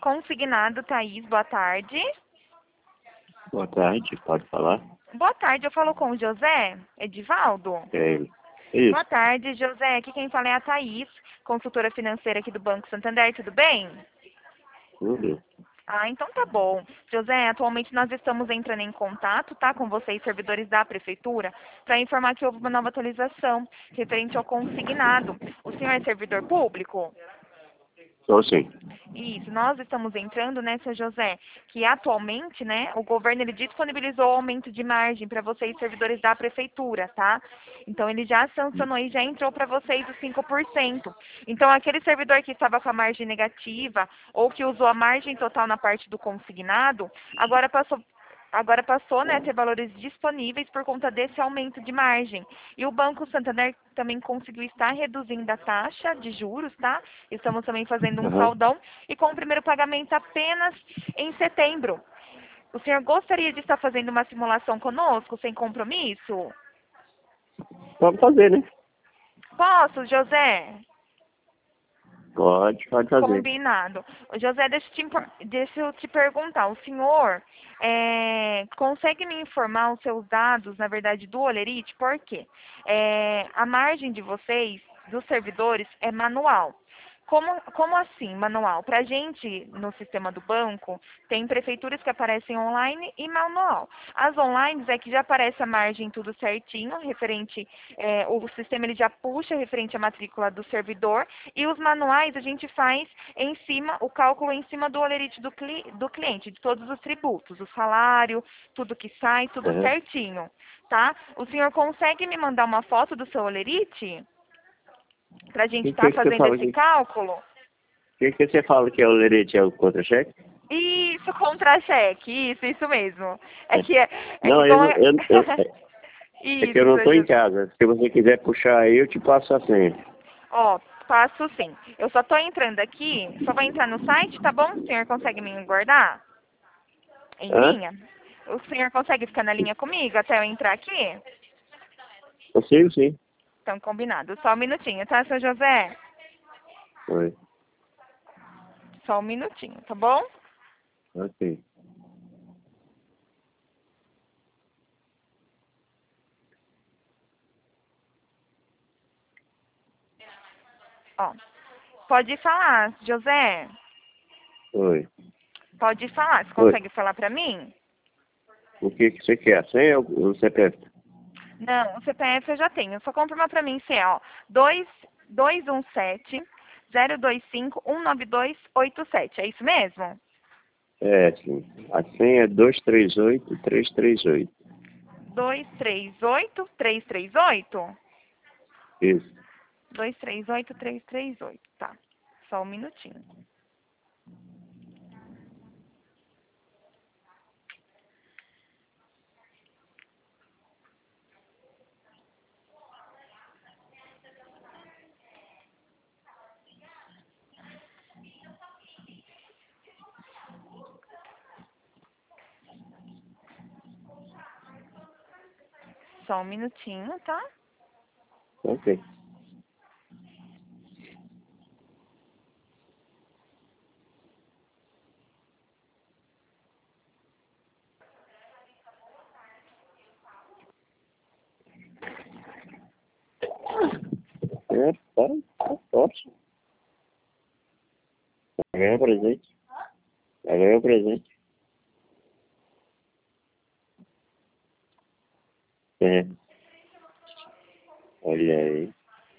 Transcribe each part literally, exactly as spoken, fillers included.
Consignado, Thaís, boa tarde. Boa tarde, pode falar? Boa tarde, eu falo com o José Edivaldo. É ele. Isso, Boa tarde, José. Aqui quem fala é a Thaís, consultora financeira aqui do Banco Santander, tudo bem? tudo. Ah, então tá bom. José, atualmente nós estamos entrando em contato, tá, com vocês, servidores da Prefeitura, para informar que houve uma nova atualização referente ao consignado. O senhor é servidor público? Sou sim. Isso, nós estamos entrando, né, seu José, que atualmente, né, o governo ele disponibilizou o aumento de margem para vocês, servidores da prefeitura, tá? Então ele já sancionou e já entrou para vocês os cinco por cento. Então aquele servidor que estava com a margem negativa ou que usou a margem total na parte do consignado, agora passou Agora passou, né, a ter valores disponíveis por conta desse aumento de margem. E o Banco Santander também conseguiu estar reduzindo a taxa de juros, tá? Estamos também fazendo um Aham. saldão e com o primeiro pagamento apenas em setembro. O senhor gostaria de estar fazendo uma simulação conosco, sem compromisso? Pode fazer, né? Posso, José? Pode, pode fazer. Combinado. Ô, José, deixa eu te, impor- deixa eu te perguntar, o senhor é, consegue me informar os seus dados, na verdade, do Olerite? Por quê? É, a margem de vocês, dos servidores, é manual. Como, como assim, manual? Para a gente, no sistema do banco, tem prefeituras que aparecem online e manual. As online é que já aparece a margem tudo certinho, referente, é, o sistema ele já puxa referente à matrícula do servidor, e os manuais a gente faz em cima, o cálculo em cima do olerite do, cli, do cliente, de todos os tributos, o salário, tudo que sai, tudo Aham. certinho, tá? O senhor consegue me mandar uma foto do seu olerite? Para a O gente que, que, estar que você fazendo fala esse que, cálculo? que, que você fala que é o lerete, é o contra-cheque? Isso, contra-cheque, isso, isso mesmo. É que, é, é Não, que eu como... não, é- eu, eu, é que eu Isso, não seu estou em José. casa. Se você quiser puxar aí, eu te passo a senha. Ó, passo sim. Eu só tô entrando aqui, só vou entrar no site, tá bom? O senhor consegue me guardar em Hã? linha? O senhor consegue ficar na linha comigo até eu entrar aqui? Consigo, sim. Então, combinado. Só um minutinho, tá, seu José? Oi. Só um minutinho, tá bom? Ok. Ó, pode falar, José. Oi. Pode falar. Você Oi. consegue falar pra mim? O que, que você quer? A senha ou o C P F? Não, o C P F eu já tenho. Só confirma pra mim se é, ó, dois dois um sete zero dois cinco um nove dois oito sete. É isso mesmo? É, sim. A senha é dois três oito três três oito. dois três oito três três oito? Isso. dois três oito três três oito. Tá. Só um minutinho. Só um minutinho, tá? Ok. É, tá, tá ótimo. Vai ganhar presente. Vai ganhar presente. É. Olha aí.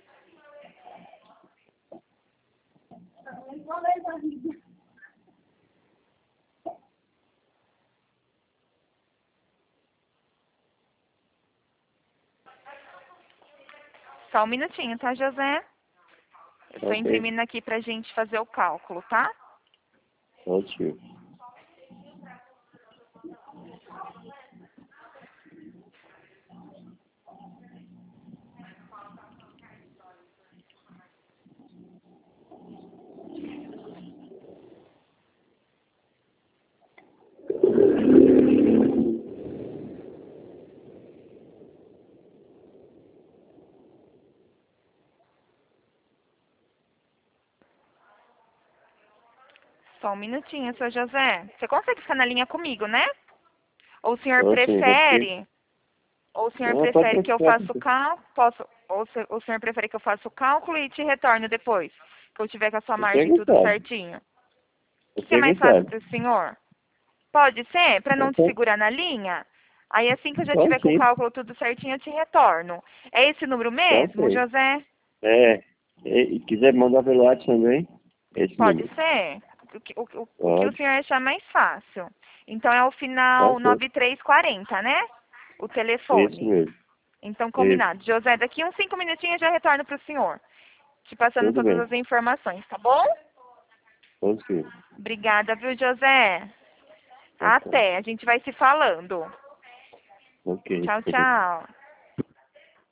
Só um minutinho, tá, José? Eu tô Ok. imprimindo aqui pra gente fazer o cálculo, tá? Ótimo. Só um minutinho, seu José. Você consegue ficar na linha comigo, né? Ou o senhor Tô sim, vou aqui. prefere? Ou o senhor Não, pode prefere que eu continuar. faça o cálculo? Posso? Ou se- o senhor prefere que eu faça o cálculo e te retorne depois? Que eu tiver com a sua Eu tenho margem tudo gostado. certinho? O Eu que, que é tenho mais fácil gostado. para o senhor? Pode ser? Para não te Então, segurar na linha? Aí assim que eu já pode tiver com o sim. cálculo tudo certinho, eu te retorno. É esse número Tá mesmo, ok. José? É, e, e quiser mandar pelo WhatsApp também, esse Pode número. ser? O que o, o, o que o Pode. senhor achar mais fácil. Então é o Tá final ok. nove três quatro zero, né? O Isso telefone. mesmo. Então, Isso. combinado. José, daqui uns cinco minutinhos eu já retorno para o senhor. Te passando Tudo todas bem. as informações, tá bom? Pode sim. Obrigada, viu, José? Tá certo. Até. A gente vai se falando. Ok. Tchau, Tudo bem. tchau.